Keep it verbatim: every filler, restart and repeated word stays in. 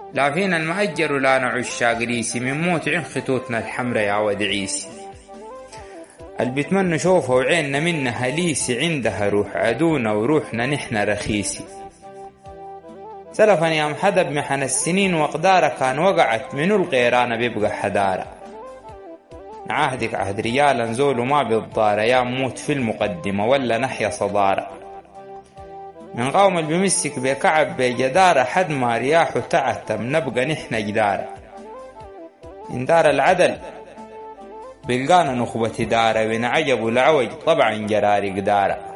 لا فينا المأجر ولا نعش شاقريسي، من موت عين خطوتنا الحمرا يا ود عيسي. اللي بيتمنى نشوفها وعيننا منها ليسي، عندها روح عدونا وروحنا نحنا رخيسي. سلفا يا محدب محن السنين وقدارة، كان وقعت منو الغيرانة بيبقى حدارة. نعهدك عهد رجالا نزول وما بالضارة، يا موت في المقدمة ولا نحيا صدارة. من قوم اللي بيمسك بكعب بجدارة، حد ما رياحه تعتم نبقى نحنا جدارة. إن دار العدل بلقانا نخبة دارة، وإن عجب العوج طبعا جراري قدارة.